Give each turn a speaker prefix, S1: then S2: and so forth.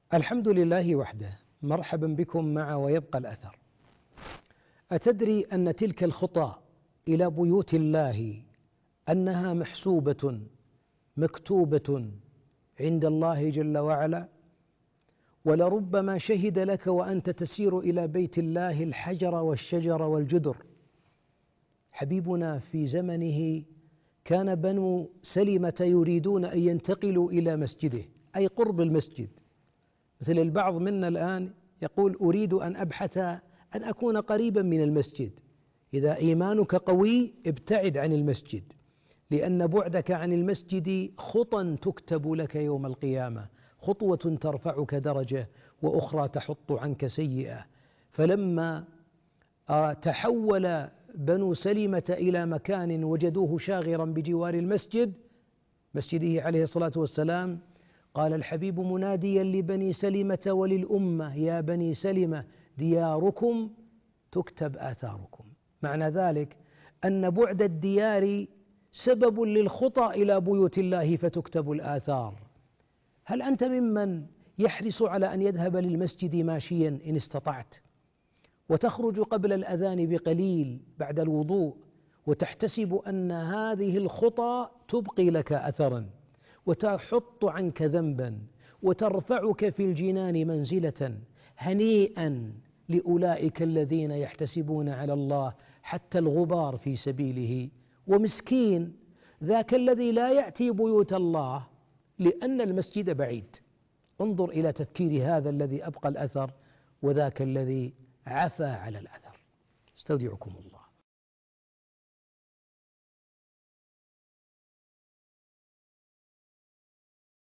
S1: الحمد لله وحده، مرحبا بكم مع ويبقى الأثر. أتدري أن تلك الخطى إلى بيوت الله أنها محسوبة مكتوبة عند الله جل وعلا؟ ولربما شهد لك وأنت تسير إلى بيت الله الحجر والشجر والجدر. حبيبنا في زمنه كان بنو سلمة يريدون أن ينتقلوا إلى مسجده، أي قرب المسجد. مثل البعض منا الآن يقول أريد أن أبحث أن أكون قريبا من المسجد. إذا إيمانك قوي ابتعد عن المسجد، لأن بعدك عن المسجد خطى تكتب لك يوم القيامة، خطوة ترفعك درجة وأخرى تحط عنك سيئة. فلما تحول بنو سلمة إلى مكان وجدوه شاغرا بجوار المسجد، مسجده عليه الصلاة والسلام، قال الحبيب مناديا لبني سلمة وللأمة: يا بني سلمة دياركم تكتب آثاركم. معنى ذلك أن بعد الديار سبب للخطى إلى بيوت الله فتكتب الآثار. هل أنت ممن يحرص على أن يذهب للمسجد ماشيا إن استطعت، وتخرج قبل الأذان بقليل بعد الوضوء، وتحتسب أن هذه الخطى تبقي لك أثرا وتحط عنك ذنبا وترفعك في الجنان منزلة؟ هنيئا لأولئك الذين يحتسبون على الله حتى الغبار في سبيله. ومسكين ذاك الذي لا يأتي بيوت الله لأن المسجد بعيد. انظر إلى تفكير هذا الذي أبقى الأثر وذاك الذي عفى على الأثر. استودعكم الله.